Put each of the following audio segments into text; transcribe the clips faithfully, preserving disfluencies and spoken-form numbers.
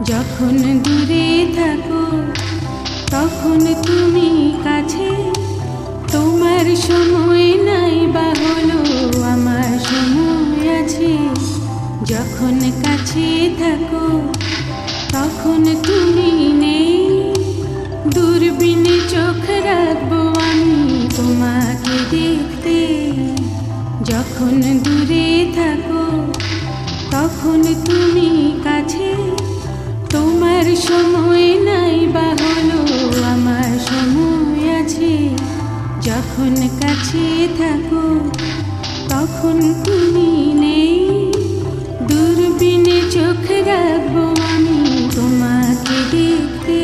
যখন দূরে থাকো তখন তুমি কাছে, তোমার সময় নাই বা হলো আমার সময় আছে। যখন কাছে থাকো তখন তুমি নেই, দূরবীনে চোখ রাখবো আমি তোমাকে দেখতে। যখন দূরে থাকো তখন তুমি কাছে, তোমার সময় নাই বা হলো আমার সময় আছে। যখন কাছে থাকো তখন তুমি নেই, দূরবীনে চোখ রাখবো আমি তোমাকে দেখতে।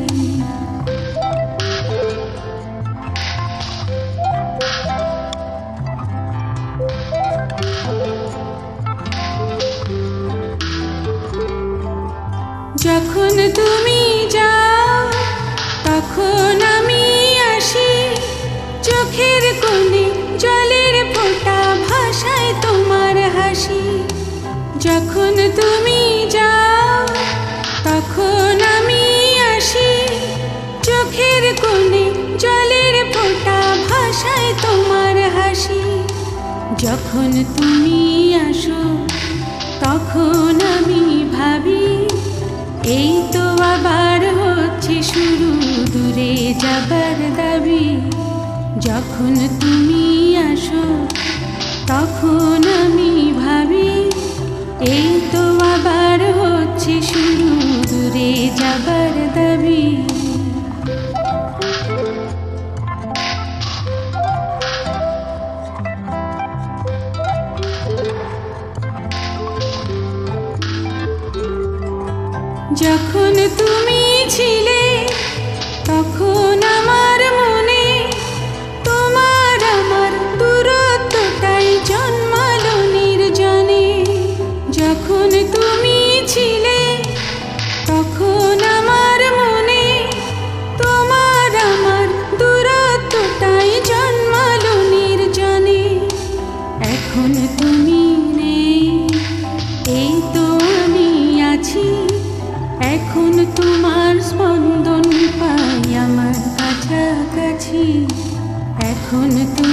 যখন তুমি যাও তখন আমি আসি, চোখের কোণে জলের ফোঁটা ভাষায় তোমার হাসি। যখন তুমি যাও তখন আমি আসি, চোখের কোণে জলের ফোঁটা ভাষায় তোমার হাসি। যখন তুমি আসো তখন আমি ভাবি, এই তো আবার হচ্ছে শুরু দূরে যাবার দাবি। যখন তুমি আসো তখন আমি ভাবি, এই তো আবার হচ্ছে শুরু দূরে যাবার দাবি। যখন তুমি ছিলে তখন আমার মনে তোমার আমার দূরত্বটাই জন্মালো নির্জনে। যখন তুমি ছিলে তখন আমার মনে তোমার আমার দূরত্বটাই জন্মালো নির্জনে। এখন তুমি নেই, এই তো আমি আছি, এখন তোমার স্পন্দন পাই আমার কাছাকাছি। এখন